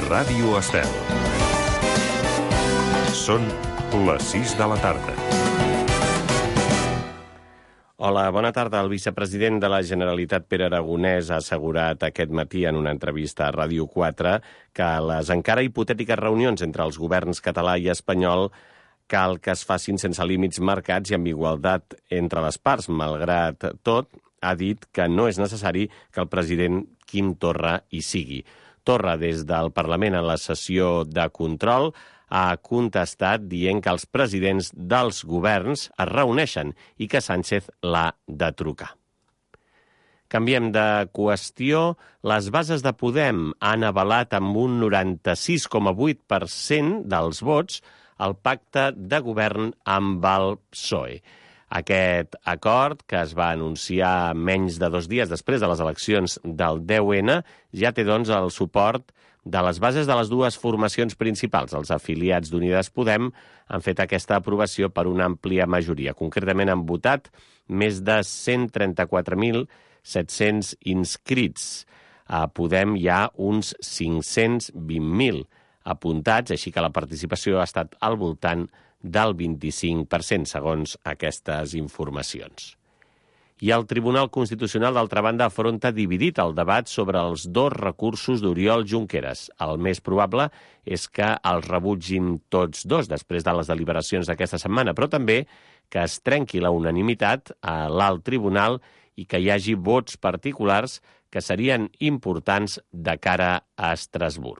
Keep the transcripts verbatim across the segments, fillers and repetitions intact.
Ràdio Estel. Són les sis de la tarda. Hola, bona tarda. El vicepresident de la Generalitat, Pere Aragonès, ha assegurat aquest matí en una entrevista a Ràdio quatre que les encara hipotètiques reunions entre els governs català i espanyol cal que es facin sense límits marcats i amb igualtat entre les parts. Malgrat tot, ha dit que no és necessari que el president Quim Torra hi sigui. Torra, des del Parlament en la sessió de control, ha contestat dient que els presidents dels governs es reuneixen i que Sánchez l'ha de trucar. Canviem de qüestió. Les bases de Podem han avalat amb un noranta-sis coma vuit per cent dels vots el pacte de govern amb el P S O E. Aquest acord, que es va anunciar menys de dos dies després de les eleccions del deu ene, ja té, doncs, el suport de les bases de les dues formacions principals. Els afiliats d'Unides Podem han fet aquesta aprovació per una àmplia majoria. Concretament han votat més de cent trenta-quatre mil set-cents inscrits. A Podem hi ha uns cinc-cents vint mil apuntats, així que la participació ha estat al voltant del vint-i-cinc per cent, segons aquestes informacions. I el Tribunal Constitucional, d'altra banda, afronta dividit el debat sobre els dos recursos d'Oriol Junqueras. El més probable és que els rebutgin tots dos després de les deliberacions d'aquesta setmana, però també que es trenqui la unanimitat a l'alt tribunal i que hi hagi vots particulars que serien importants de cara a Estrasburg.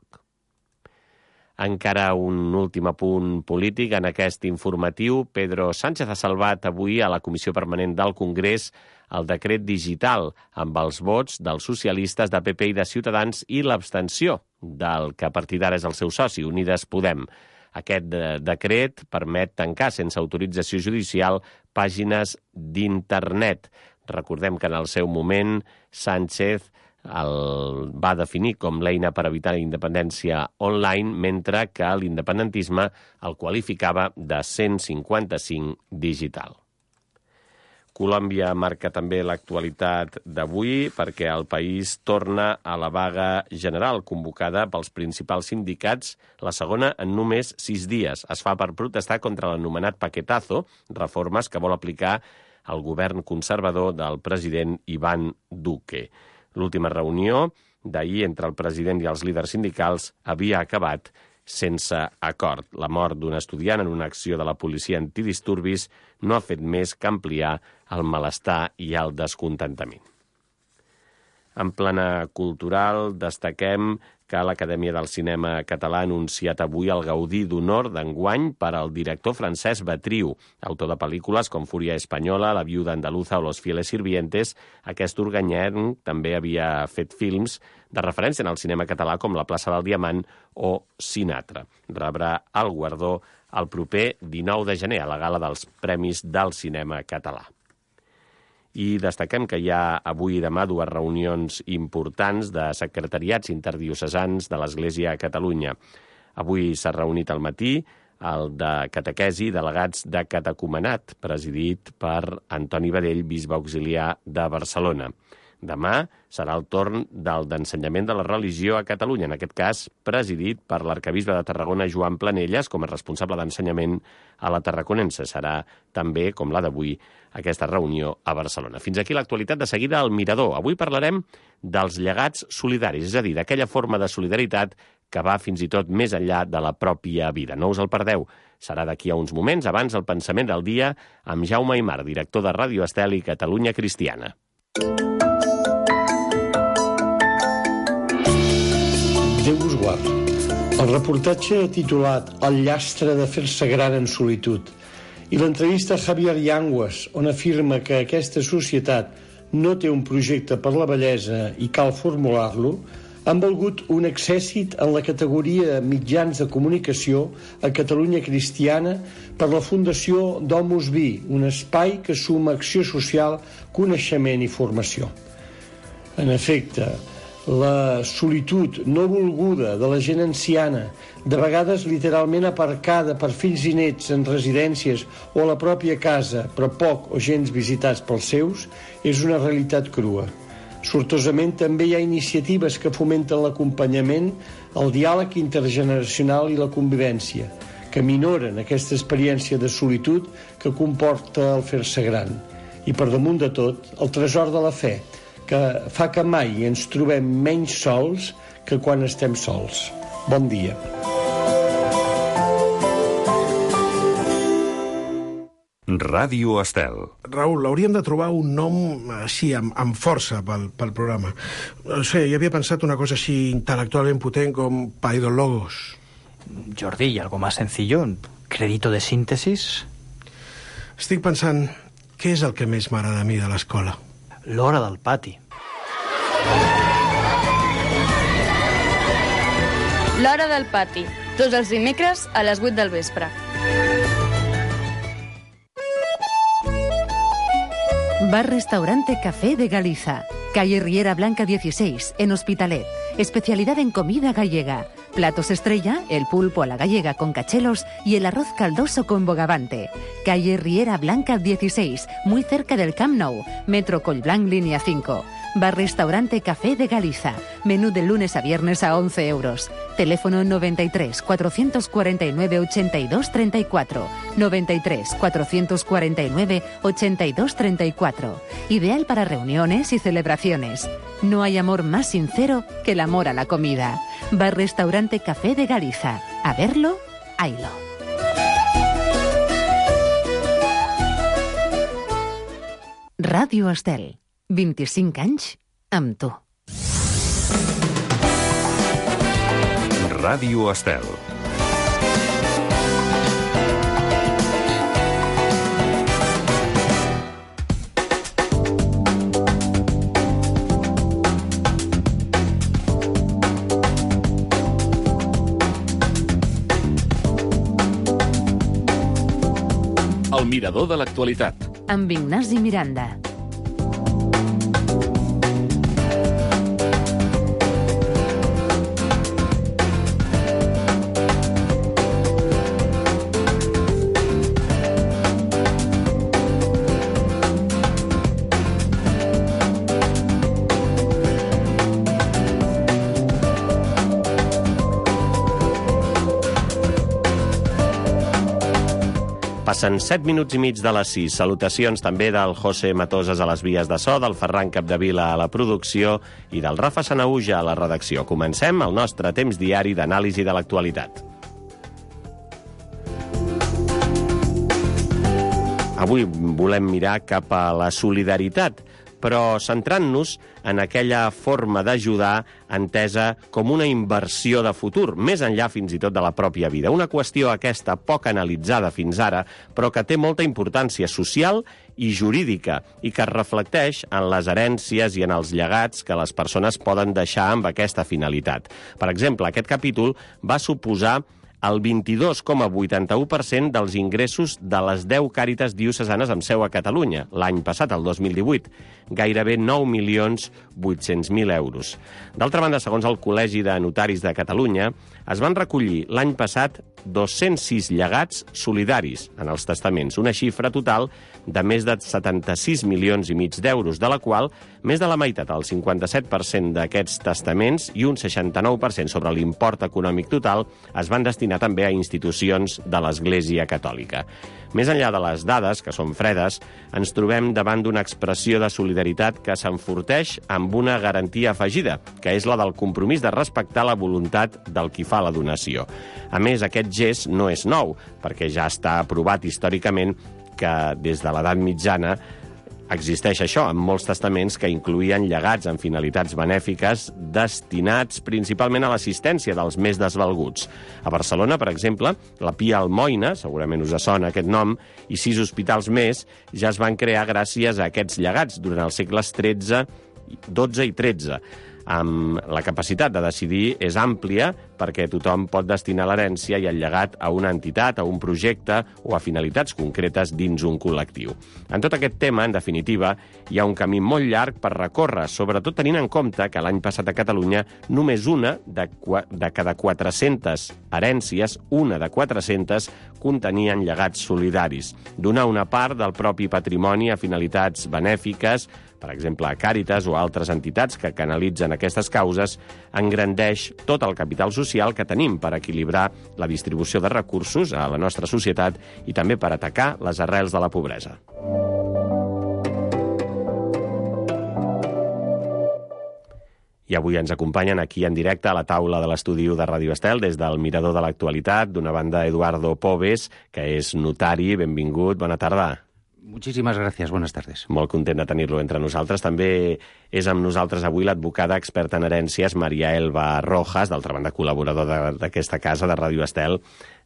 Encara un últim apunt polític en aquest informatiu. Pedro Sánchez ha salvat avui a la Comissió Permanent del Congrés el decret digital amb els vots dels socialistes, de Pe Pe i de Ciutadans i l'abstenció del que a partir d'ara és el seu soci, Unides Podem. Aquest decret permet tancar sense autorització judicial pàgines d'internet. Recordem que en el seu moment Sánchez el va definir com l'eina per evitar la independència online, mentre que l'independentisme el qualificava de cent cinquanta-cinc digital. Colòmbia marca també l'actualitat d'avui perquè el país torna a la vaga general convocada pels principals sindicats, la segona en només sis dies. Es fa per protestar contra l'anomenat paquetazo, reformes que vol aplicar el govern conservador del president Iván Duque. L'última reunió d'ahir entre el president i els líders sindicals havia acabat sense acord. La mort d'un estudiant en una acció de la policia antidisturbis no ha fet més que ampliar el malestar i el descontentament. En plana cultural, destaquem que l'Acadèmia del Cinema Català ha anunciat avui el Gaudí d'Honor d'enguany per al director Francesc Batriu, autor de pel·lícules com Fúria Espanyola, La viuda andaluza o Los fieles sirvientes. Aquest organyenc també havia fet films de referència en el cinema català com La plaça del Diamant o Sinatra. Rebrà el guardó el proper dinou de gener a la gala dels Premis del Cinema Català. I destaquem que hi ha avui i demà dues reunions importants de secretariats interdiocesans de l'Església a Catalunya. Avui s'ha reunit al matí el de catequesi delegats de catecumenat, presidit per Antoni Badell, bisbe auxiliar de Barcelona. Demà serà el torn del d'ensenyament de la religió a Catalunya, en aquest cas presidit per l'arquebisbe de Tarragona, Joan Planelles, com a responsable d'ensenyament a la Tarraconense. Serà també, com la d'avui, aquesta reunió a Barcelona. Fins aquí l'actualitat. De seguida, al Mirador. Avui parlarem dels llegats solidaris, és a dir, d'aquella forma de solidaritat que va fins i tot més enllà de la pròpia vida. No us el perdeu. Serà d'aquí a uns moments, abans el pensament del dia, amb Jaume Aymar, director de Ràdio Estel i Catalunya Cristiana. Déu vos guard. El reportatge titulat El llastre de fer-se gran en solitud i l'entrevista a Javier Yanguas, on afirma que aquesta societat no té un projecte per la bellesa i cal formular-lo, han valgut un accèssit en la categoria mitjans de comunicació a Catalunya Cristiana per la Fundació Domus Vi, un espai que suma acció social, coneixement i formació. En efecte, la solitud no volguda de la gent anciana, de vegades literalment aparcada per fills i nets en residències o a la pròpia casa, però poc o gens visitats pels seus, és una realitat crua. Sortosament també hi ha iniciatives que fomenten l'acompanyament, el diàleg intergeneracional i la convivència, que minoren aquesta experiència de solitud que comporta el fer-se gran. I per damunt de tot, el tresor de la fe, que fa que mai ens trobem menys sols que quan estem sols. Bon dia. Ràdio Estel. Raül, hauríem de trobar un nom així, amb, amb força pel, pel programa. No sé, jo havia pensat una cosa així intel·lectualment potent com Paidologos. Jordi, ¿y algo más sencillo? ¿Crédito de síntesis? Estic pensant, què és el que més m'agrada a mi de l'escola? L'hora del pati. L'hora del pati. Tots els dimecres a les vuit del vespre. Bar-restaurante Café de Galiza. Calle Riera Blanca dieciséis, en Hospitalet. Especialidad en comida gallega. Platos estrella, el pulpo a la gallega con cachelos y el arroz caldoso con bogavante. Calle Riera Blanca dieciséis, muy cerca del Camp Nou. Metro Collblanc, línea cinco. Bar-restaurante Café de Galiza. Menú de lunes a viernes a once euros. Teléfono noventa y tres, cuatrocientos cuarenta y nueve, ochenta y dos, treinta y cuatro. noventa y tres, cuatrocientos cuarenta y nueve, ochenta y dos, treinta y cuatro. Ideal para reuniones y celebraciones. No hay amor más sincero que el amor a la comida. Bar-restaurante Café de Galiza. A verlo, haylo. Ràdio Estel. vint-i-cinc anys amb tu. Ràdio Estel. El mirador de l'actualitat. Amb Ignasi Miranda. Passen set minuts i mig de les sis. Salutacions també del José Matoses a les vies de so, del Ferran Capdevila a la producció i del Rafa Sanauja a la redacció. Comencem el nostre temps diari d'anàlisi de l'actualitat. Avui volem mirar cap a la solidaritat, però centrant-nos en aquella forma d'ajudar entesa com una inversió de futur, més enllà fins i tot de la pròpia vida. Una qüestió aquesta poc analitzada fins ara, però que té molta importància social i jurídica i que es reflecteix en les herències i en els llegats que les persones poden deixar amb aquesta finalitat. Per exemple, aquest capítol va suposar el vint-i-dos coma vuitanta-u per cent dels ingressos de les deu càritas diocesanes amb seu a Catalunya, l'any passat, el dos mil divuit, gairebé nou milions vuit-cents mil euros. D'altra banda, segons el Col·legi de Notaris de Catalunya, es van recollir l'any passat dos-cents sis llegats solidaris en els testaments, una xifra total de més de setanta-sis milions i mig d'euros, de la qual més de la meitat, el cinquanta-set per cent d'aquests testaments i un seixanta-nou per cent sobre l'import econòmic total, es van destinar també a institucions de l'Església Catòlica. Més enllà de les dades, que són fredes, ens trobem davant d'una expressió de solidaritat que s'enforteix amb una garantia afegida, que és la del compromís de respectar la voluntat del qui fa la donació. A més, aquest gest no és nou, perquè ja està aprovat històricament que des de l'edat mitjana existeix això, amb molts testaments que incloïen llegats amb finalitats benèfiques destinats principalment a l'assistència dels més desvalguts. A Barcelona, per exemple, la Pia Almoina, segurament us sona aquest nom, i sis hospitals més ja es van crear gràcies a aquests llegats durant els segles tretze, dotze i tretze. Amb la capacitat de decidir és àmplia perquè tothom pot destinar l'herència i el llegat a una entitat, a un projecte o a finalitats concretes dins un col·lectiu. En tot aquest tema, en definitiva, hi ha un camí molt llarg per recórrer, sobretot tenint en compte que l'any passat a Catalunya només una de, de cada quatre-centes herències, una de quatre-centes, contenien llegats solidaris. Donar una part del propi patrimoni a finalitats benèfiques per exemple, Càritas o altres entitats que canalitzen aquestes causes, engrandeix tot el capital social que tenim per equilibrar la distribució de recursos a la nostra societat i també per atacar les arrels de la pobresa. I avui ens acompanyen aquí en directe a la taula de l'estudi de Ràdio Estel, des del Mirador de l'Actualitat, d'una banda Eduardo Pobes, que és notari. Benvingut, bona tarda. Muchísimas gracias, buenas tardes. Molt content de tenir-lo entre nosaltres. També és amb nosaltres avui l'advocada experta en herències, Maria Elba Rojas, d'altra banda col·laboradora d'aquesta casa, de Ràdio Estel,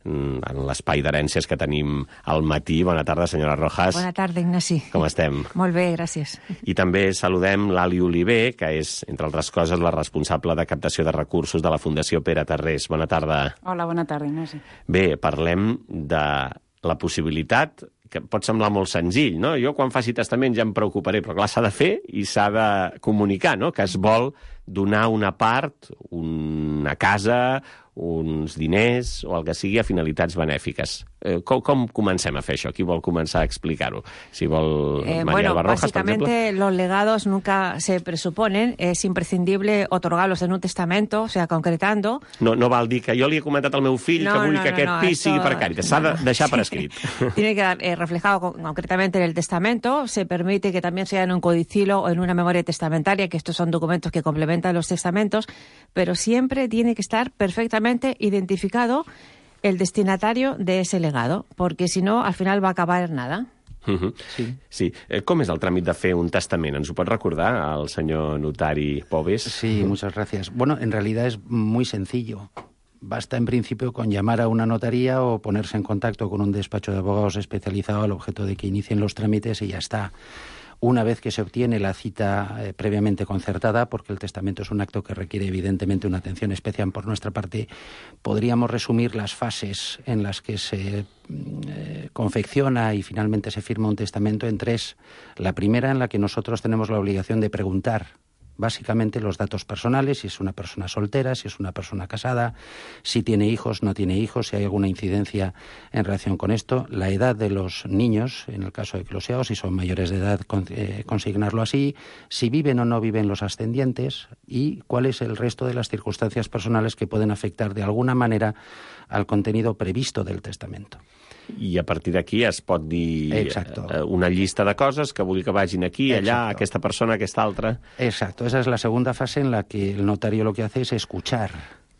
en l'espai d'herències que tenim al matí. Bona tarda, senyora Rojas. Bona tarda, Ignasi. Com estem? Molt bé, gràcies. I també saludem l'Ali Oliver, que és, entre altres coses, la responsable de captació de recursos de la Fundació Pere Tarrés. Bona tarda. Hola, bona tarda, Ignasi. Bé, parlem de la possibilitat, que pot semblar molt senzill, no? Jo quan faci testament ja em preocuparé, però clar, s'ha de fer i s'ha de comunicar, no?, que es vol donar una part, una casa, uns diners o el que sigui a finalitats benèfiques. Eh, com, com comencem a fer això? Qui vol començar a explicar-ho? Si vol eh, María bueno, Elba Rojas, básicamente, por ejemplo. Los legados nunca se presuponen. Es imprescindible otorgarlos en un testamento, o sea, concretando. No, no val dir que jo li he comentat al meu fill no, que vull no, que no, aquest no, pis esto... sigui per Càritas. S'ha de deixar per escrit. Tiene que quedar eh, reflejado con, concretamente en el testamento. Se permite que también sea en un codicilo o en una memoria testamentaria, que estos son documentos que complementan los testamentos, pero siempre tiene que estar perfectamente identificado el destinatario de ese legado, porque si no, al final va a acabar en nada. Uh-huh. Sí. Sí. Eh, com és el tràmit de fer un testament? Ens ho pot recordar el senyor notari Pobes? Sí, muchas gracias. Bueno, en realidad es muy sencillo. Basta en principio con llamar a una notaría o ponerse en contacto con un despacho de abogados especializado al objeto de que inicien los trámites y ya está. Una vez que se obtiene la cita eh, previamente concertada, porque el testamento es un acto que requiere evidentemente una atención especial por nuestra parte, podríamos resumir las fases en las que se eh, confecciona y finalmente se firma un testamento en tres. La primera, en la que nosotros tenemos la obligación de preguntar básicamente los datos personales, si es una persona soltera, si es una persona casada, si tiene hijos, no tiene hijos, si hay alguna incidencia en relación con esto, la edad de los niños, en el caso de que lo sea, o si son mayores de edad, eh, consignarlo así, si viven o no viven los ascendientes y cuál es el resto de las circunstancias personales que pueden afectar de alguna manera al contenido previsto del testamento. I a partir d'aquí es pot dir Exacto. una llista de coses que vull que vagin aquí, Exacto. allà, aquesta persona, aquesta altra. Exacto, esa es la segunda fase en la que el notario lo que hace es escuchar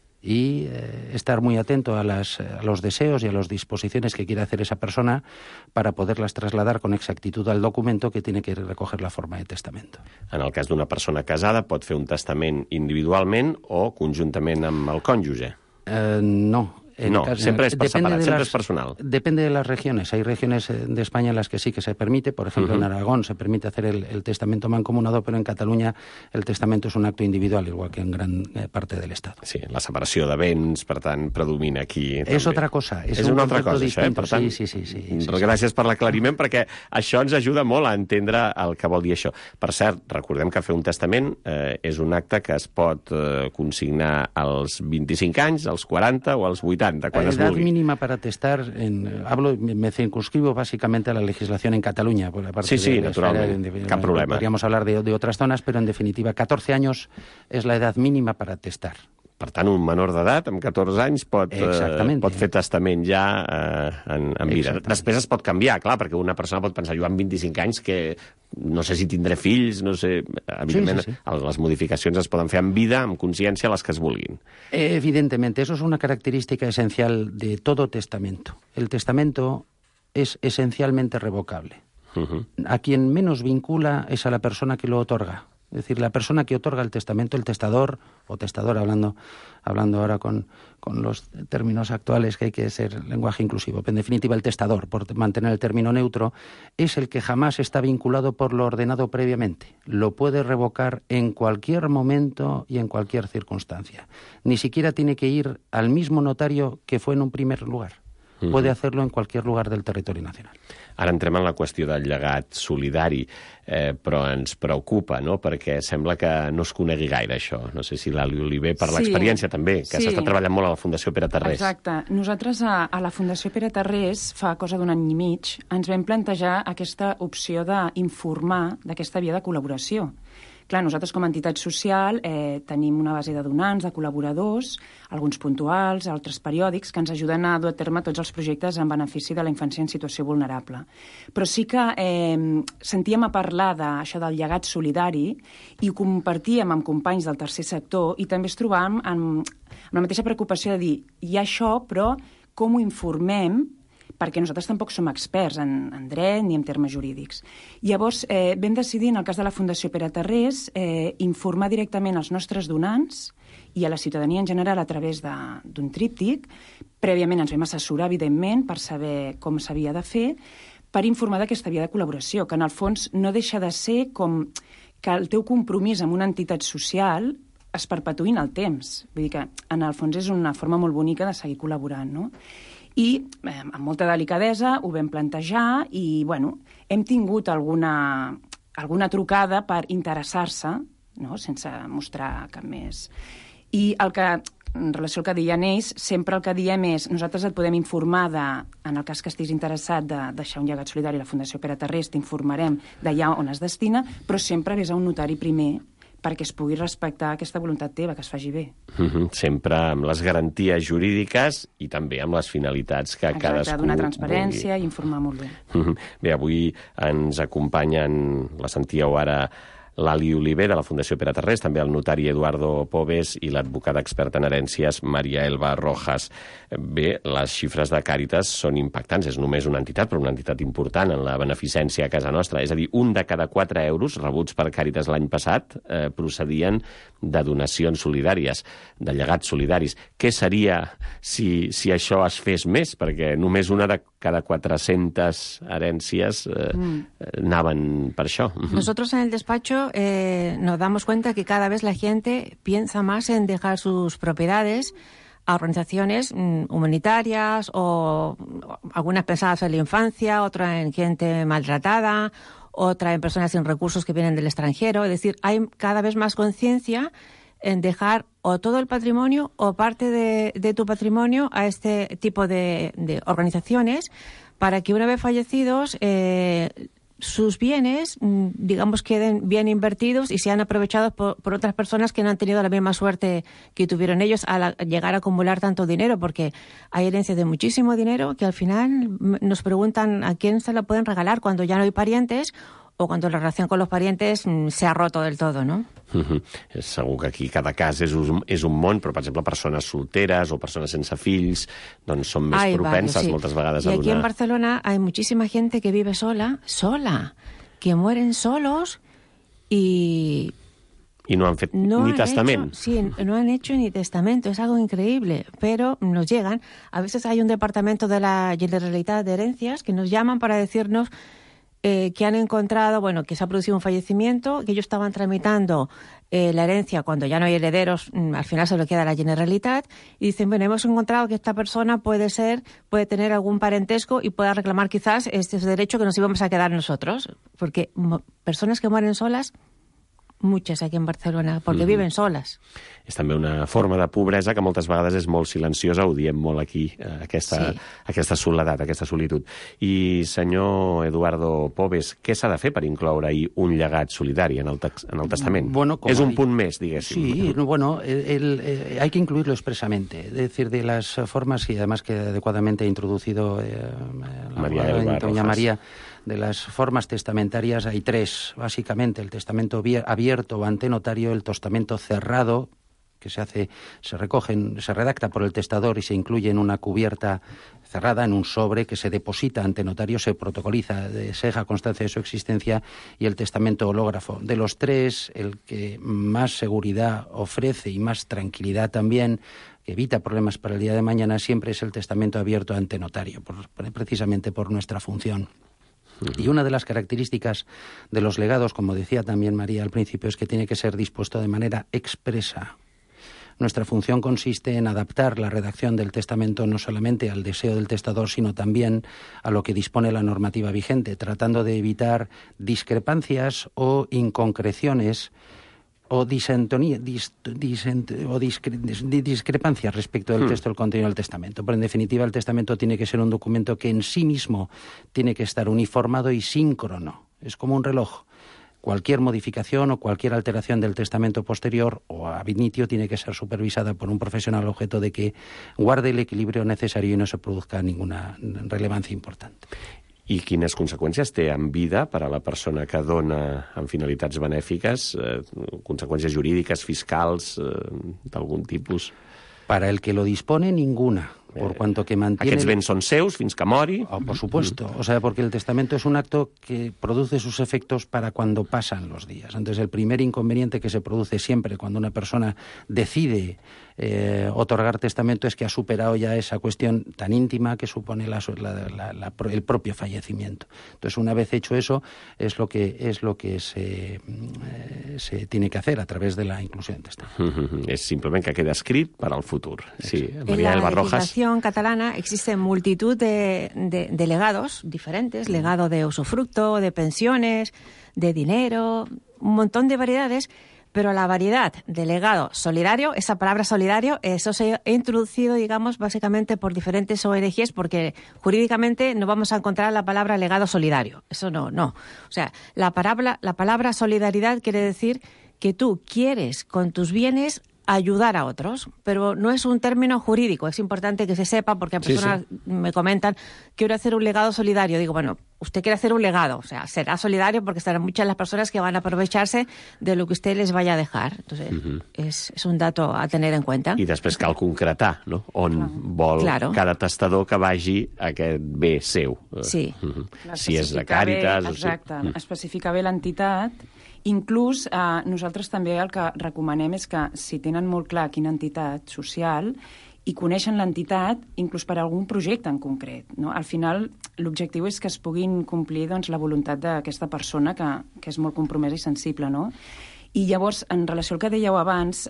y eh, estar muy atento a, las, a los deseos y a las disposiciones que quiere hacer esa persona para poderlas trasladar con exactitud al documento que tiene que recoger la forma de testamento. En el cas d'una persona casada pot fer un testament individualment o conjuntament amb el cònjuge? Eh, no. En no, caso, siempre es per depende separat, de siempre las, es personal. Depende de las regiones. Hay regiones de España en las que sí que se permite. Por ejemplo, uh-huh. en Aragón se permite hacer el, el testamento mancomunado, pero en Cataluña el testamento es un acto individual, igual que en gran eh, parte del Estado. Sí, la separació de béns, per tant, predomina aquí. És també. otra cosa. És, és un una altra cosa, distinto. això, eh? Per tant, sí, sí, sí, sí, sí, gràcies sí. per l'aclariment, perquè això ens ajuda molt a entendre el que vol dir això. Per cert, recordem que fer un testament eh, és un acte que es pot eh, consignar als vint-i-cinc anys, als quaranta o als vuitanta, quan la es edad vulgui. mínima para testar, en, hablo, me circunscribo básicamente a la legislación en Cataluña. Por la parte sí, sí, de, naturalment, de, cap problema. Podríamos hablar de, de otras zonas, pero en definitiva, catorce años es la edad mínima para testar. Per tant, un menor d'edat, amb catorze anys, pot, eh, pot fer testament ja eh, en, en vida. Després es pot canviar, clar, perquè una persona pot pensar, jo amb vint-i-cinc anys, que no sé si tindré fills, no sé... Evidentment, sí, sí, sí. les modificacions es poden fer en vida, amb consciència, les que es vulguin. Evidentemente, eso es una característica esencial de todo testamento. El testamento es esencialmente revocable. Uh-huh. A quien menos vincula es a la persona que lo otorga. Es decir, la persona que otorga el testamento, el testador, o testador, hablando, hablando ahora con, con los términos actuales, que hay que ser lenguaje inclusivo. En definitiva, el testador, por mantener el término neutro, es el que jamás está vinculado por lo ordenado previamente. Lo puede revocar en cualquier momento y en cualquier circunstancia. Ni siquiera tiene que ir al mismo notario que fue en un primer lugar. Uh-huh. Puede hacerlo en cualquier lugar del territorio nacional. Ara entrem en la qüestió del llegat solidari, eh, però ens preocupa, no?, perquè sembla que no es conegui gaire això. No sé si l'Ali Oliver, per sí, l'experiència també, que sí. s'està treballant molt a la Fundació Pere Tarrés. Exacte. Nosaltres a, a la Fundació Pere Tarrés, fa cosa d'un any i mig, ens vam plantejar aquesta opció d'informar d'aquesta via de col·laboració. Clar, nosaltres com a entitat social eh, tenim una base de donants, de col·laboradors, alguns puntuals, altres periòdics, que ens ajuden a dur a terme tots els projectes en benefici de la infància en situació vulnerable. Però sí que eh, sentíem a parlar d'això del llegat solidari i ho compartíem amb companys del tercer sector i també es trobàvem amb, amb la mateixa preocupació de dir hi ha això, però com ho informem? Perquè nosaltres tampoc som experts en, en dret ni en termes jurídics. Llavors, eh, vam decidir, en el cas de la Fundació Pere Tarrés, eh, informar directament als nostres donants i a la ciutadania en general a través d'un tríptic. Prèviament ens vam assessorar, evidentment, per saber com s'havia de fer, per informar d'aquesta via de col·laboració, que en el fons no deixa de ser com que el teu compromís amb una entitat social es perpetuï en el temps. Vull dir que, en el fons, és una forma molt bonica de seguir col·laborant, no? I eh, amb molta delicadesa ho vam plantejar i, bueno, hem tingut alguna, alguna trucada per interessar-se, no?, sense mostrar cap més. I el que, en relació al que deien ells, sempre el que diem és nosaltres et podem informar de, en el cas que estiguis interessat de deixar un llegat solidari a la Fundació Pere Tarrés, t'informarem d'allà on es destina, però sempre vés a un notari primer perquè es pugui respectar aquesta voluntat teva, que es faci bé. Mm-hmm. Sempre amb les garanties jurídiques i també amb les finalitats que Exacte, cadascú donar transparència vulgui. I informar molt bé. Mm-hmm. Bé, avui ens acompanyen, la sentíeu ara, l'Ali Oliver, de la Fundació Pere Tarrés, també el notari Eduardo Pobes i l'advocada experta en herències Maria Elba Rojas. Bé, les xifres de Càritas són impactants. És només una entitat, però una entitat important en la beneficència a casa nostra. És a dir, un de cada quatre euros rebuts per Càritas l'any passat eh, procedien de donacions solidàries, de llegats solidaris. Què seria si, si això es fes més? Perquè només una de cada quatre-centes herències eh, mm. anaven per això. Nosotros en el despacho eh, nos damos cuenta que cada vez la gente piensa más en dejar sus propiedades a organizaciones mm, humanitarias o algunas pensadas en la infancia, otras en gente maltratada, otra en personas sin recursos que vienen del extranjero. Es decir, hay cada vez más conciencia en dejar o todo el patrimonio o parte de, de tu patrimonio a este tipo de, de organizaciones para que una vez fallecidos eh, sus bienes, digamos, queden bien invertidos y sean aprovechados por, por otras personas que no han tenido la misma suerte que tuvieron ellos al llegar a acumular tanto dinero, porque hay herencias de muchísimo dinero que al final nos preguntan a quién se la pueden regalar cuando ya no hay parientes o cuando la relación con los parientes se ha roto del todo, ¿no? Uh-huh. Segur que aquí cada cas és un, és un món, però, per exemple, persones solteres o persones sense fills doncs són més hay propenses varios, sí. moltes vegades y a donar. Y aquí en Barcelona hay muchísima gente que vive sola, sola, que mueren solos y... Y no han fet no ni han testament. Hecho, sí, no han hecho ni testamento, es algo increíble, pero nos llegan. A veces hay un departamento de la Generalitat de Herencias que nos llaman para decirnos Eh, que han encontrado, bueno, que se ha producido un fallecimiento, que ellos estaban tramitando eh, la herencia cuando ya no hay herederos, mmm, al final se lo queda la Generalitat, y dicen, bueno, hemos encontrado que esta persona puede ser, puede tener algún parentesco y pueda reclamar quizás este derecho que nos íbamos a quedar nosotros, porque personas que mueren solas, muchas aquí en Barcelona, porque mm-hmm. viven solas. És també una forma de pobresa que moltes vegades és molt silenciosa, ho diem molt aquí, aquesta, sí. aquesta soledat, aquesta solitud. I, senyor Eduardo Pobes, què s'ha de fer per incloure-hi un llegat solidari en el, en el testament? Bueno, és un hay... punt més, diguéssim. Sí, bueno, el, el, eh, hay que incluirlo expresamente, es decir, de las formas, y además que adecuadamente ha introducido eh, la María Elba doña María, de las formas testamentarias hay tres, básicamente, el testamento abierto o ante notario, el testamento cerrado, que se hace, se recogen, se redacta por el testador y se incluye en una cubierta cerrada, en un sobre que se deposita ante notario, se protocoliza, se deja constancia de su existencia, y el testamento hológrafo. De los tres, el que más seguridad ofrece y más tranquilidad también, que evita problemas para el día de mañana, siempre es el testamento abierto ante notario, por, precisamente por nuestra función. Y una de las características de los legados, como decía también María al principio, es que tiene que ser dispuesto de manera expresa. Nuestra función consiste en adaptar la redacción del testamento no solamente al deseo del testador, sino también a lo que dispone la normativa vigente, tratando de evitar discrepancias o inconcreciones o, disentonía, dis, disent, o discre, dis, discrepancias respecto del hmm. texto del contenido del testamento. Pero en definitiva el testamento tiene que ser un documento que en sí mismo tiene que estar uniformado y síncrono. Es como un reloj. Cualquier modificación o cualquier alteración del testamento posterior o ab initio tiene que ser supervisada por un profesional al objeto de que guarde el equilibrio necesario y no se produzca ninguna relevancia importante. I quines conseqüències té en vida per a la persona que dona amb finalitats benèfiques, eh, conseqüències jurídiques, fiscals, eh, d'algun tipus? Para el que lo dispone, ninguna. Por cuanto que mantiene... Aquests béns són seus fins que mori. Oh, por supuesto. O sea, porque el testamento es un acto que produce sus efectos para cuando pasan los días. Entonces, el primer inconveniente que se produce siempre cuando una persona decide eh, otorgar testamento es que ha superado ya esa cuestión tan íntima que supone la, la, la, la, el propio fallecimiento. Entonces, una vez hecho eso, es lo que, es lo que se, eh, se tiene que hacer a través de la inclusión del testamento. Mm-hmm. És simplement que queda escrit per al futur. Sí, María Elba Rojas. En la legislación catalana existe multitud de, de, de legados diferentes, legado de usufructo, de pensiones, de dinero, un montón de variedades. Pero la variedad de legado solidario, esa palabra solidario, eso se ha introducido, digamos, básicamente por diferentes O N Ges, porque jurídicamente no vamos a encontrar la palabra legado solidario. Eso no, no. O sea, la palabra, la palabra solidaridad quiere decir que tú quieres con tus bienes ayudar a otros, pero no es un término jurídico. Es importante que se sepa, porque personas sí, sí. me comentan, quiero hacer un legado solidario. Digo, bueno, usted quiere hacer un legado, o sea, será solidario porque estarán muchas las personas que van a aprovecharse de lo que usted les vaya a dejar. Entonces, uh-huh. es, és un dato a tener en cuenta. I després cal concretar, no?, on uh-huh. vol claro. cada testador que vagi a aquest bé seu. Sí. Uh-huh. Si és de Càritas... Bé, exacte, o si... especificar bé l'entitat. Inclús eh, nosaltres també el que recomanem és que si tenen molt clar quina entitat social i coneixen l'entitat, inclús per a algun projecte en concret, no? Al final, l'objectiu és que es puguin complir doncs, la voluntat d'aquesta persona que, que és molt compromesa i sensible, no? I llavors, en relació al que dèieu abans,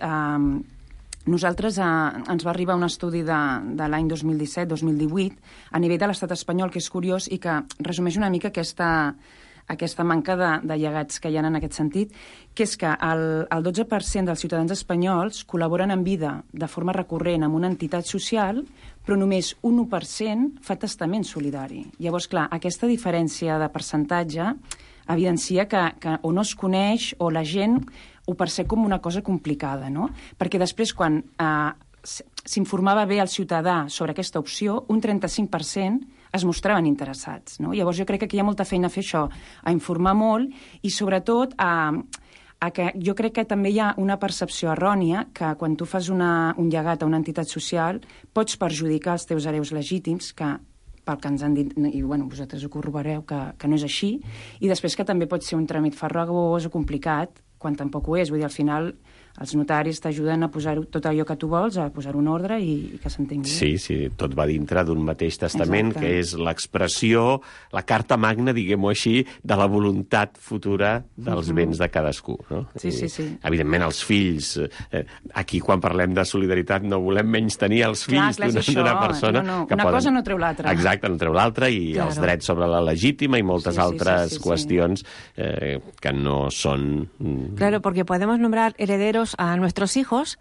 eh, nosaltres eh, ens va arribar un estudi de, de l'any dos mil disset dos mil divuit a nivell de l'estat espanyol, que és curiós i que resumeix una mica aquesta... aquesta manca de, de llegats que hi ha en aquest sentit, que és que el, el dotze per cent dels ciutadans espanyols col·laboren en vida de forma recurrent amb una entitat social, però només un u per cent fa testament solidari. Llavors, clar, aquesta diferència de percentatge evidencia que, que o no es coneix o la gent ho percep com una cosa complicada, no? Perquè després, quan eh, s'informava bé el ciutadà sobre aquesta opció, un trenta-cinc per cent es mostraven interessats, no? Llavors jo crec que aquí hi ha molta feina a fer això, a informar molt i sobretot a, a que jo crec que també hi ha una percepció errònia que quan tu fas una, un llegat a una entitat social pots perjudicar els teus hereus legítims, que pel que ens han dit, i bueno, vosaltres ho corroboreu, que, que no és així, i després que també pot ser un tràmit farragós o complicat, quan tampoc ho és. Vull dir, al final els notaris t'ajuden a posar tot allò que tu vols, a posar un ordre i, i que s'entengui. Sí, sí, tot va dintre d'un mateix testament, exacte, que és l'expressió, la carta magna, diguem-ho així, de la voluntat futura dels uh-huh. béns de cadascú. No? Sí, I, sí, sí. Evidentment, els fills, eh, aquí quan parlem de solidaritat no volem menys tenir els fills d'una persona. No, no. Que una poden... cosa no treu l'altra. Exacte, no treu l'altra, i claro. els drets sobre la legítima i moltes sí, sí, altres sí, sí, sí, qüestions eh, que no són... Claro, porque podemos nombrar herederos a nuestros hijos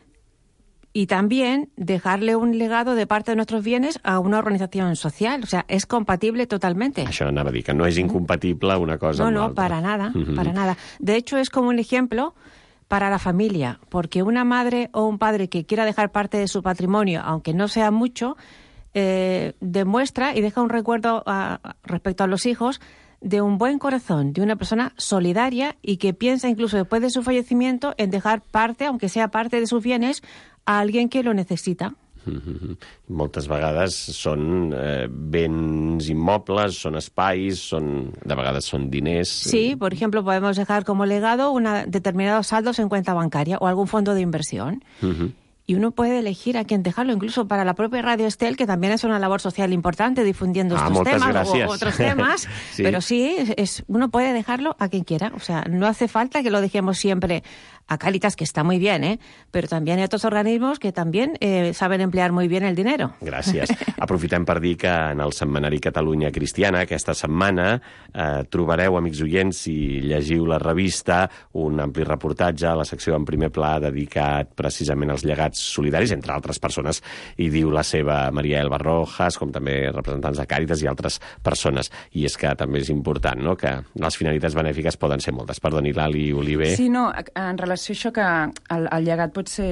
y también dejarle un legado de parte de nuestros bienes a una organización social. O sea, es compatible totalmente. Això anava a dir, que no és incompatible una cosa no, amb no, l'altra. No, para nada, uh-huh. para nada. De hecho, es como un ejemplo para la familia, porque una madre o un padre que quiera dejar parte de su patrimonio, aunque no sea mucho, eh, demuestra y deja un recuerdo a, respecto a los hijos de un buen corazón, de una persona solidaria y que piensa incluso después de su fallecimiento en dejar parte, aunque sea parte de sus bienes, a alguien que lo necesita. Mm-hmm. Moltes vegades són eh, béns immobles, són espais, són, de vegades són diners. Sí, por ejemplo, podemos dejar como legado una, determinados saldos en cuenta bancaria o algún fondo de inversión. Mm-hmm. Y uno puede elegir a quién dejarlo, incluso para la propia Radio Estel, que también es una labor social importante, difundiendo ah, estos temas gracias. o otros temas. Sí. Pero sí, es, uno puede dejarlo a quien quiera. O sea, no hace falta que lo dejemos siempre a Cáritas, que está muy bien, ¿eh? Pero también hay otros organismos que también eh, saben emplear muy bien el dinero. Gràcies. Aprofitem per dir que en el setmanari Catalunya Cristiana aquesta setmana eh, trobareu, amics oients, si llegiu la revista, un ampli reportatge a la secció en primer pla dedicat precisament als llegats solidaris, entre altres persones, i diu la seva Maria Elba Rojas, com també representants de Càritas i altres persones. I és que també és important, no?, que les finalitats benèfiques poden ser moltes. Perdoni, Lali Oliver. Sí, no, en relació a això que el, el llegat pot ser...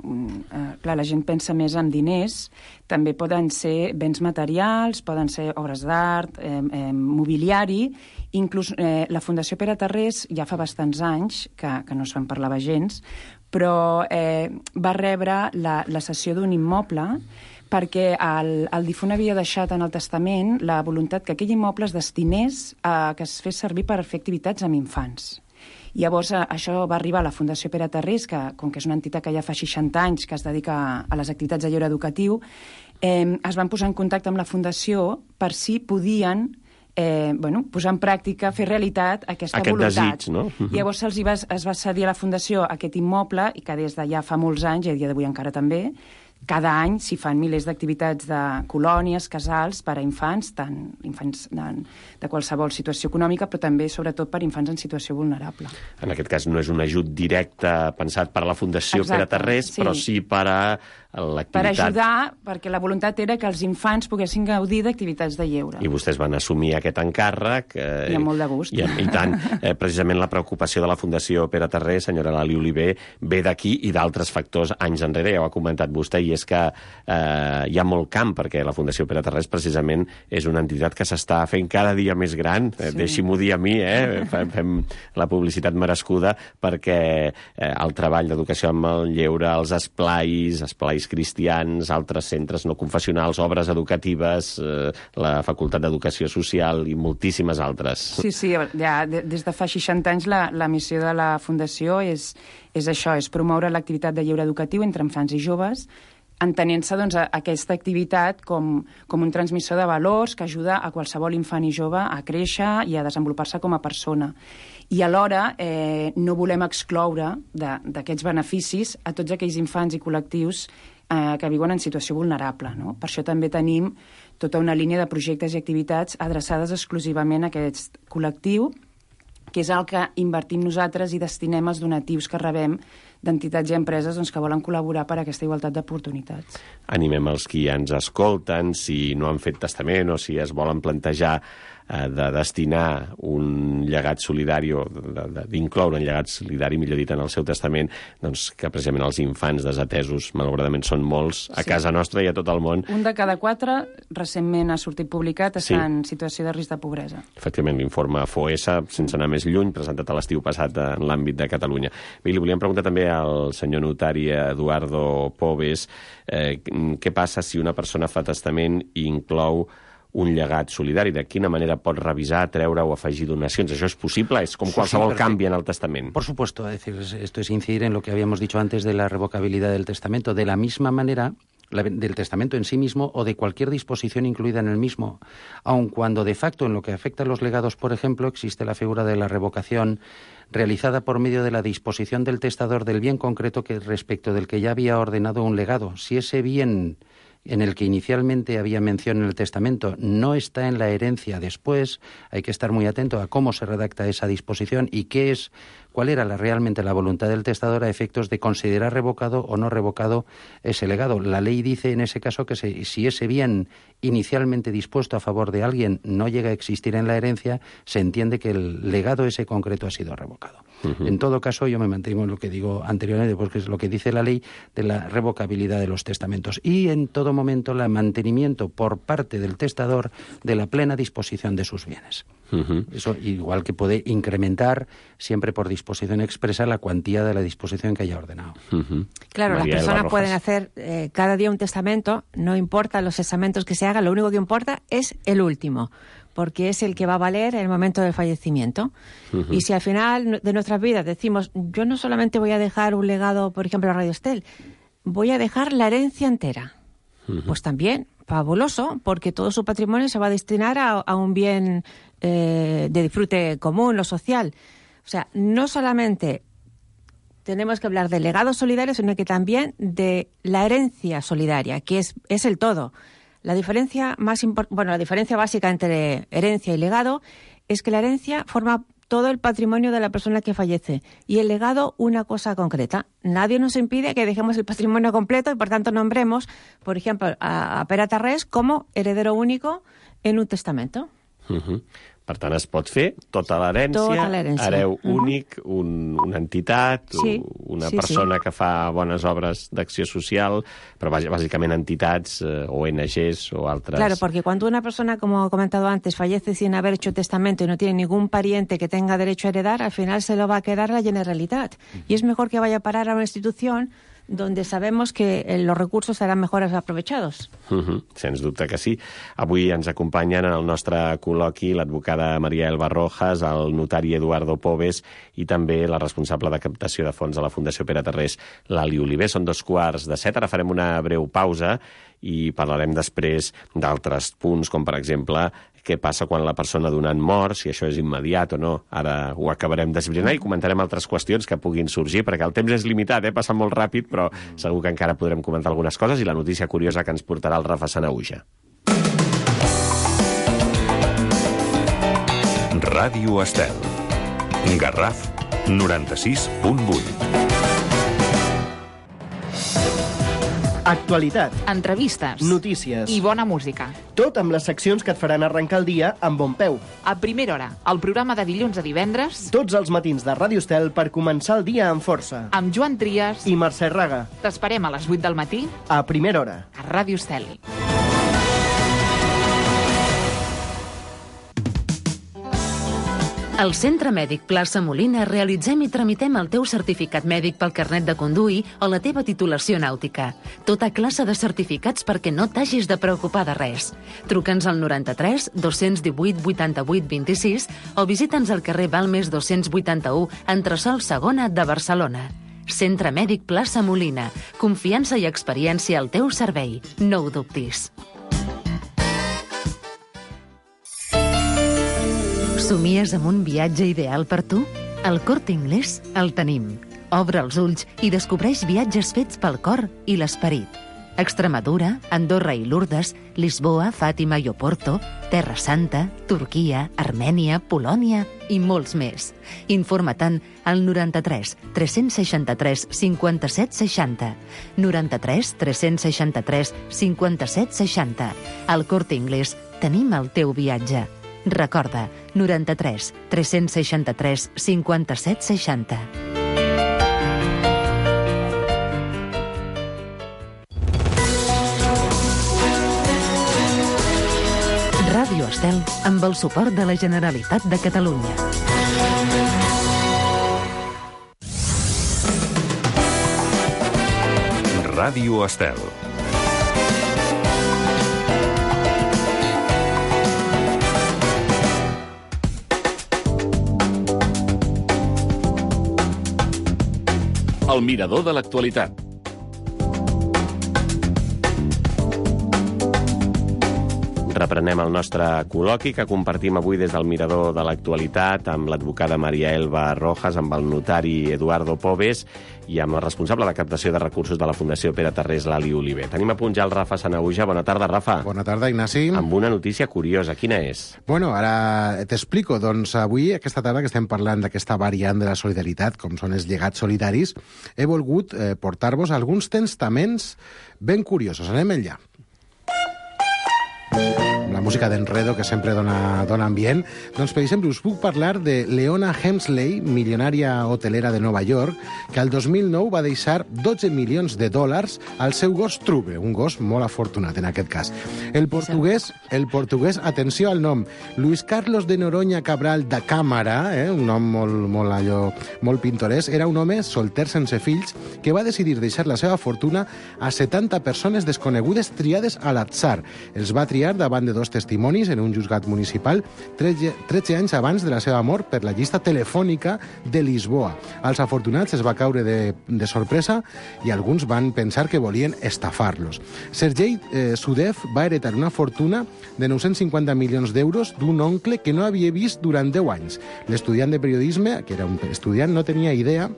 Eh, clar, la gent pensa més en diners, també poden ser béns materials, poden ser obres d'art, eh, eh, mobiliari, inclús eh, la Fundació Pere Tarrés ja fa bastants anys, que, que no se'n parlava gens, però eh, va rebre la, la cessió d'un immoble perquè el, el difunt havia deixat en el testament la voluntat que aquell immoble es destinés a que es fes servir per fer activitats amb infants. Llavors, això va arribar a la Fundació Pere Tarrés, que, com que és una entitat que ja fa seixanta anys que es dedica a les activitats de lleure educatiu, eh, es van posar en contacte amb la Fundació per si podien eh, bueno, posar en pràctica, fer realitat aquesta Aquest voluntat. desig, no? Uh-huh. Llavors se'ls va, es va cedir a la Fundació aquest immoble, i que des de ja fa molts anys, i a dia d'avui encara també, cada any s'hi fan milers d'activitats de colònies, casals, per a infants, tant infants de, de qualsevol situació econòmica, però també, sobretot, per infants en situació vulnerable. En aquest cas no és un ajut directe pensat per a la Fundació Exacte, Pere Tarrés, sí. però sí per a l'activitat... Per ajudar, perquè la voluntat era que els infants poguessin gaudir d'activitats de lleure. I vostès van assumir aquest encàrrec. Eh, I amb molt de gust. I, i tant. Eh, precisament la preocupació de la Fundació Pere Tarrés, senyora Lali Oliver, ve d'aquí i d'altres factors anys enrere, ja ho ha comentat vostè, i és que eh, hi ha molt camp, perquè la Fundació Pere Tarrés precisament és una entitat que s'està fent cada dia més gran. Sí. Eh, deixi-m'ho dir a mi, eh? Fem, fem la publicitat merescuda, perquè eh, el treball d'educació amb el lleure, els esplais, esplais cristians, altres centres no confessionals, obres educatives, eh, la Facultat d'Educació Social i moltíssimes altres. Sí, sí, ja des de fa seixanta anys la, la missió de la Fundació és, és això, és promoure l'activitat de lleure educatiu entre infants i joves, entenent-se doncs, aquesta activitat com, com un transmissor de valors que ajuda a qualsevol infant i jove a créixer i a desenvolupar-se com a persona. I alhora eh, no volem excloure d'aquests beneficis a tots aquells infants i col·lectius eh, que viuen en situació vulnerable, no? Per això també tenim tota una línia de projectes i activitats adreçades exclusivament a aquest col·lectiu, que és el que invertim nosaltres i destinem els donatius que rebem d'entitats i empreses doncs, que volen col·laborar per a aquesta igualtat d'oportunitats. Animem els qui ens escolten, si no han fet testament o si es volen plantejar eh, de destinar un llegat solidari o d'incloure un llegat solidari, millor dit, en el seu testament, doncs que precisament els infants desatesos, malauradament, són molts a sí. casa nostra i a tot el món. Un de cada quatre recentment ha sortit publicat, està sí. en situació de risc de pobresa. Efectivament, l'informe FOESA, sense anar més lluny, presentat a l'estiu passat en l'àmbit de Catalunya. Bé, li volíem preguntar també al senyor notari Eduardo Pobes eh, què passa si una persona fa testament i inclou un llegat solidari. De quina manera pot revisar, treure o afegir donacions? ¿Això es posible? ¿Es com qualsevol sí, sí, canvi en el testament? Por supuesto, es decir, esto es incidir en lo que habíamos dicho antes de la revocabilidad del testamento. De la misma manera, la, del testamento en sí mismo o de cualquier disposición incluida en el mismo, aun cuando de facto en lo que afecta a los legados, por ejemplo, existe la figura de la revocación realizada por medio de la disposición del testador del bien concreto que respecto del que ya había ordenado un legado. Si ese bien en el que inicialmente había mención en el testamento no está en la herencia después, hay que estar muy atento a cómo se redacta esa disposición y qué es, cuál era la, realmente la voluntad del testador a efectos de considerar revocado o no revocado ese legado. La ley dice en ese caso que se, si ese bien inicialmente dispuesto a favor de alguien no llega a existir en la herencia, se entiende que el legado ese concreto ha sido revocado. Uh-huh. En todo caso, yo me mantengo en lo que digo anteriormente, porque es lo que dice la ley de la revocabilidad de los testamentos. Y en todo momento el mantenimiento por parte del testador de la plena disposición de sus bienes. Uh-huh. Eso igual que puede incrementar siempre por disposición expresa la cuantía de la disposición que haya ordenado. Uh-huh. Claro, María las personas pueden hacer eh, cada día un testamento, no importa los testamentos que se hagan, lo único que importa es el último, porque es el que va a valer en el momento del fallecimiento. Uh-huh. Y si al final de nuestras vidas decimos, yo no solamente voy a dejar un legado, por ejemplo, a Radio Estel, voy a dejar la herencia entera, uh-huh. pues también fabuloso, porque todo su patrimonio se va a destinar a, a un bien eh, de disfrute común, lo social. O sea, no solamente tenemos que hablar del legado solidario, sino que también de la herencia solidaria, que es, es el todo. La diferencia más impor- bueno, la diferencia básica entre herencia y legado es que la herencia forma todo el patrimonio de la persona que fallece y el legado una cosa concreta. Nadie nos impide que dejemos el patrimonio completo y, por tanto, nombremos, por ejemplo, a, a Pere Tarrés como heredero único en un testamento. Uh-huh. Per tant, es pot fer tota l'herència, tota l'herència. hereu uh-huh. únic, un, una entitat, sí. una sí, persona sí. que fa bones obres d'acció social, però bàsicament entitats, eh, O N Ges o altres... Claro, porque cuando una persona, como he comentado antes, fallece sin haber hecho testamento y no tiene ningún pariente que tenga derecho a heredar, al final se lo va a quedar la Generalitat. Uh-huh. Y es mejor que vaya a parar a una institución donde sabemos que los recursos serán mejor aprovechados. Uh-huh, sens dubte que sí. Avui ens acompanyen en el nostre col·loqui l'advocada Maria Elba Rojas, el notari Eduardo Pobes i també la responsable de captació de fons de la Fundació Pere Tarrés, l'Ali Oliver. Són dos quarts de set. Ara farem una breu pausa i parlarem després d'altres punts, com per exemple què passa quan la persona donant mor, si això és immediat o no. Ara ho acabarem d'esbrinar i comentarem altres qüestions que puguin sorgir, perquè el temps és limitat, eh? Passa molt ràpid, però segur que encara podrem comentar algunes coses i la notícia curiosa que ens portarà el Rafa Sanahuja. Ràdio Estel. Garraf noranta-sis punt vuit. Actualitat. Entrevistes. Notícies. I bona música. Tot amb les seccions que et faran arrencar el dia amb bon peu. A primera hora, el programa de dilluns a divendres. Tots els matins de Ràdio Estel per començar el dia amb força. Amb Joan Trias. I Mercè Raga. T'esperem a les vuit del matí. A primera hora. A Ràdio Estel. Al Centre Mèdic Plaça Molina realitzem i tramitem el teu certificat mèdic pel carnet de conduir o la teva titulació nàutica. Tota classe de certificats perquè no t'hagis de preocupar de res. Truca'ns al noranta-tres dos-cents divuit vuitanta-vuit vint-i-sis o visita'ns al carrer Balmes dos-cents vuitanta-u, entresòl segona de Barcelona. Centre Mèdic Plaça Molina. Confiança i experiència al teu servei. No ho dubtis. Somies amb un viatge ideal per tu? Al Corte Inglés el tenim. Obre els ulls i descobreix viatges fets pel cor i l'esperit. Extremadura, Andorra i Lourdes, Lisboa, Fàtima i Oporto, Terra Santa, Turquia, Armènia, Polònia i molts més. Informa-te'n al noranta-tres tres-cents seixanta-tres cinquanta-set seixanta. noranta-tres tres-cents seixanta-tres cinquanta-set seixanta. Al Corte Inglés tenim el teu viatge. Recorda, noranta-tres tres-cents seixanta-tres cinquanta-set seixanta. Ràdio Estel amb el suport de la Generalitat de Catalunya. Ràdio Estel. El mirador de l'actualitat. Reprenem el nostre col·loqui que compartim avui des del mirador de l'actualitat amb l'advocada Maria Elba Rojas, amb el notari Eduardo Pobes i amb el responsable de captació de recursos de la Fundació Pere Tarrés, l'Ali Oliver. Tenim a punt ja el Rafa Sanahuja. Bona tarda, Rafa. Bona tarda, Ignasi. Amb una notícia curiosa. Quina és? Bueno, ara t'explico. Doncs avui, aquesta tarda que estem parlant d'aquesta variant de la solidaritat, com són els llegats solidaris, he volgut eh, portar-vos alguns testaments ben curiosos. Anem enllà. La música d'enredo que sempre dona, dona ambient. Doncs, per exemple, us puc parlar de Leona Hemsley, milionària hotelera de Nova York, que al dos mil nou va deixar dotze milions de dòlars al seu gos Trube, un gos molt afortunat en aquest cas. El portuguès, el portuguès, atenció al nom, Luis Carlos de Noronha Cabral da Cámara, eh, un nom molt, molt, allò, molt pintoresc, era un home solter sense fills que va decidir deixar la seva fortuna a setanta persones desconegudes triades a l'atzar. Els va triar davant de dos testimonis en un juzgat municipal tretze anys abans de la seva mort per la llista telefònica de Lisboa. Als afortunats es va caure de, de sorpresa i alguns van pensar que volien estafar-los. Sergei eh, Sudev va heretar una fortuna de nou-cents cinquanta milions d'euros d'un oncle que no havia vist durant deu anys. L'estudiant de periodisme, que era un estudiant, no tenia idea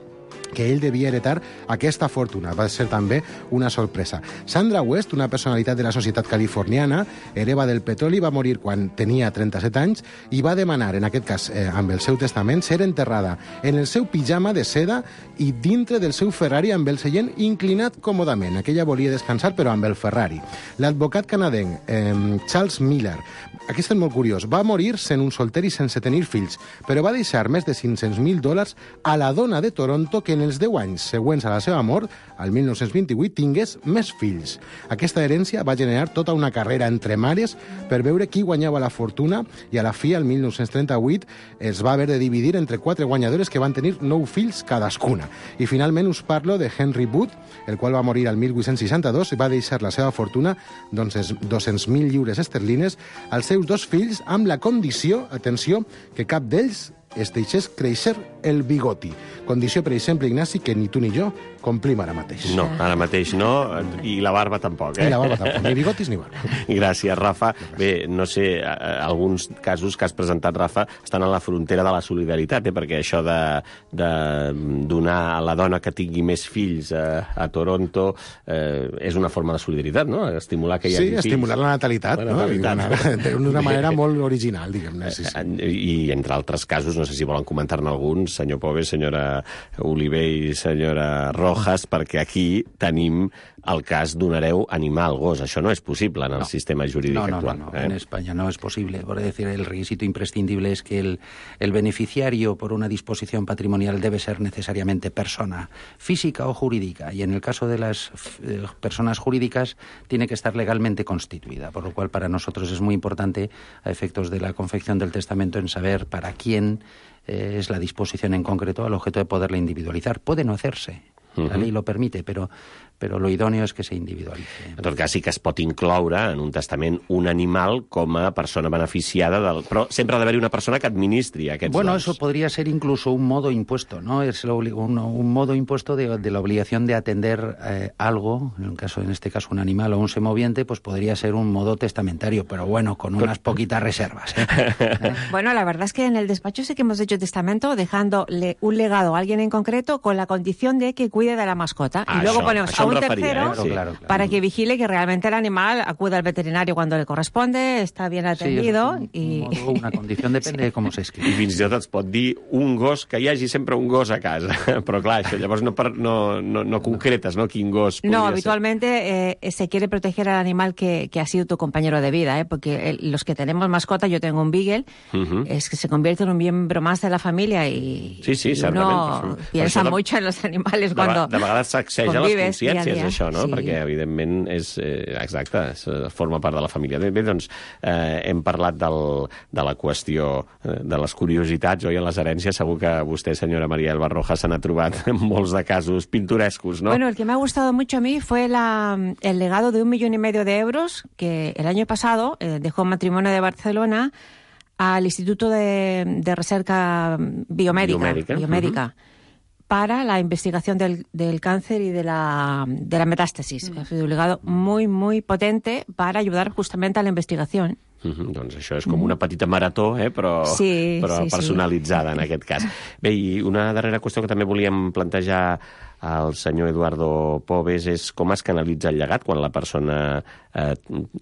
que ell devia heretar aquesta fortuna. Va ser també una sorpresa. Sandra West, una personalitat de la societat californiana, hereva del petroli, va morir quan tenia trenta-set anys i va demanar, en aquest cas eh, amb el seu testament, ser enterrada en el seu pijama de seda i dintre del seu Ferrari amb el seient inclinat còmodament. Aquella volia descansar, però amb el Ferrari. L'advocat canadenc eh, Charles Miller, aquest és molt curiós, va morir sent un solter i sense tenir fills, però va deixar més de cinc-cents mil dòlars a la dona de Toronto que en els deu anys següents a la seva mort, al mil nou-cents vint-i-vuit, tingués més fills. Aquesta herència va generar tota una carrera entre mares per veure qui guanyava la fortuna i a la fi, al mil nou-cents trenta-vuit, es va haver de dividir entre quatre guanyadores que van tenir nou fills cadascuna. I finalment us parlo de Henry Wood, el qual va morir al mil vuit-cents seixanta-dos i va deixar la seva fortuna, doncs, dos-cents mil lliures esterlines, als seus dos fills, amb la condició, atenció, que cap d'ells es deixés créixer el bigoti. Condició, per exemple, Ignasi, que ni tu ni jo complim ara mateix. No, ara mateix no, i la barba tampoc, eh? I la barba tampoc, ni bigotis ni barba. Gràcies, Rafa. Bé, no sé, alguns casos que has presentat, Rafa, estan a la frontera de la solidaritat, eh? Perquè això de, de donar a la dona que tingui més fills a, a Toronto eh, és una forma de solidaritat, no? Estimular que hi hagi sí, fills. Sí, estimular la natalitat, la natalitat no? D'una manera molt original, diguem-ne. Sí, sí. I, entre altres casos, no sé si volen comentar-ne alguns, senyor Poves, senyora Oliver i senyora Rojas, perquè aquí tenim el cas d'un hereu animal, gos. Això no és possible en el no. sistema jurídic no, no, actual. No, no, ¿eh? En España no es posible. Por decir, el requisito imprescindible es que el, el beneficiario por una disposición patrimonial debe ser necesariamente persona física o jurídica, y en el caso de las eh, personas jurídicas tiene que estar legalmente constituida, por lo cual para nosotros es muy importante, a efectos de la confección del testamento, en saber para quién eh, es la disposición en concreto, al objeto de poderla individualizar. Puede no hacerse. La llei lo permite, però, però lo idóneo és que se individualitzi. En tot cas, sí que es pot incloure en un testament un animal com a persona beneficiada, del... però sempre ha d'haver-hi una persona que administri aquests Bueno, dons. eso podría ser incluso un modo impuesto, ¿no? Es lo, un, un modo impuesto de, de la obligación de atender eh, algo, en, un caso, en este caso un animal o un semoviente, pues podría ser un modo testamentario, pero bueno, con unas poquitas reservas. ¿eh? Bueno, la verdad es que en el despacho sí que hemos hecho testamento dejándole un legado a alguien en concreto con la condición de que cuide de la mascota. Ah, y luego això, ponemos això a un referia, tercero eh? Sí. Claro, claro. para que vigile que realmente el animal acude al veterinario cuando le corresponde, está bien atendido. Sí, un, y... un modo, una condición depende de cómo se escribe. I fins i tot es pot dir un gos, que hi hagi sempre un gos a casa. Però clar, això llavors no, per, no, no, no concretes, no? Quin gos podria No, ser. habitualmente eh, se quiere proteger al animal que, que ha sido tu compañero de vida, ¿eh? Porque el, los que tenemos mascota, yo tengo un beagle, uh-huh. es que se convierte en un miembro más de la familia y, sí, sí, y uno piensa de, mucho en los animales de, cuando de vegades sacseja les consciències, dia dia. això, no? Sí. Perquè, evidentment, és eh, exacte, és, forma part de la família. Bé, bé doncs, eh, hem parlat del, de la qüestió eh, de les curiositats, oi, en les herències. Segur que vostè, senyora María Elba Rojas, se n'ha trobat molts de casos pintorescos, ¿no? Bueno, el que me ha gustado mucho a mí fue la, el legado de un millón y medio de euros que el año pasado eh, dejó Matrimonio de Barcelona al Instituto de, de Recerca Biomédica, Biomédica, biomédica uh-huh. para la investigación del, del cáncer y de la, de la metástasis. Uh-huh. Ha sido un legado muy, muy potente para ayudar justamente a la investigación. Uh-huh, doncs això és com una petita marató, eh, però, sí, però sí, personalitzada sí. En aquest cas. Bé, i una darrera qüestió que també volíem plantejar al senyor Eduardo Poves és com es canalitza el llegat quan la persona, eh,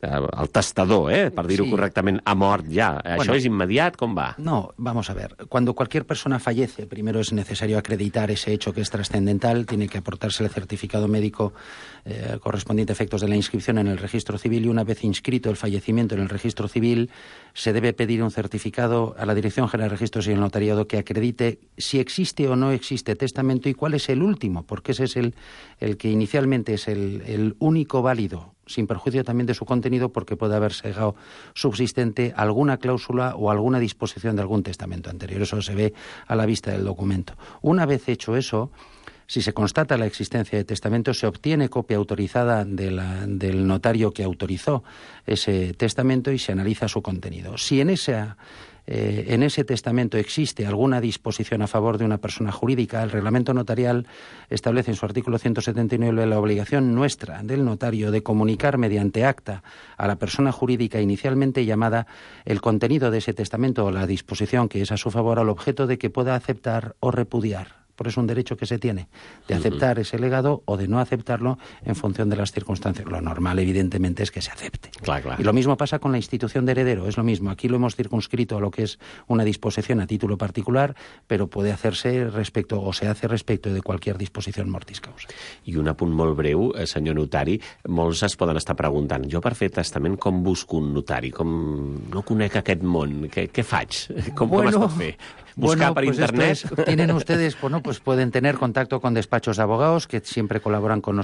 el testador, eh, per dir-ho sí. correctament, ha mort ja. Bueno, això és immediat? Com va? No, vamos a ver. Cuando cualquier persona fallece, primero es necesario acreditar ese hecho que es trascendental, tiene que aportarse el certificado médico eh, correspondiente a efectos de la inscripción en el registro civil, y una vez inscrito el fallecimiento en el registro civil, se debe pedir un certificado a la Dirección General de Registros y el Notariado que acredite si existe o no existe testamento y cuál es el último, porque ese es el, el que inicialmente es el, el único válido, sin perjuicio también de su contenido, porque puede haber llegado subsistente alguna cláusula o alguna disposición de algún testamento anterior. Eso se ve a la vista del documento. Una vez hecho eso, si se constata la existencia de testamento, se obtiene copia autorizada de la, del notario que autorizó ese testamento y se analiza su contenido. Si en esa... Eh, en ese testamento existe alguna disposición a favor de una persona jurídica, el reglamento notarial establece en su artículo ciento setenta y nueve la obligación nuestra, del notario, de comunicar mediante acta a la persona jurídica inicialmente llamada el contenido de ese testamento o la disposición que es a su favor, al objeto de que pueda aceptar o repudiar. por eso un derecho que se tiene de aceptar uh-huh. ese legado o de no aceptarlo en función de las circunstancias. Lo normal, evidentemente, es que se acepte. Clar, clar. Y lo mismo pasa con la institución de heredero, es lo mismo. Aquí lo hemos circunscrito a lo que es una disposición a título particular, pero puede hacerse respecto, o se hace respecto de cualquier disposición mortis causa. I un apunt molt breu, senyor notari, molts es poden estar preguntant, jo per fer testament com busco un notari? Com no conec aquest món? Què, què faig? Com, bueno, com es pot fer? Buscar bueno, por pues internet. Es, tienen ustedes, bueno, pues pueden tener contacto con despachos de abogados que siempre colaboran con nosotros.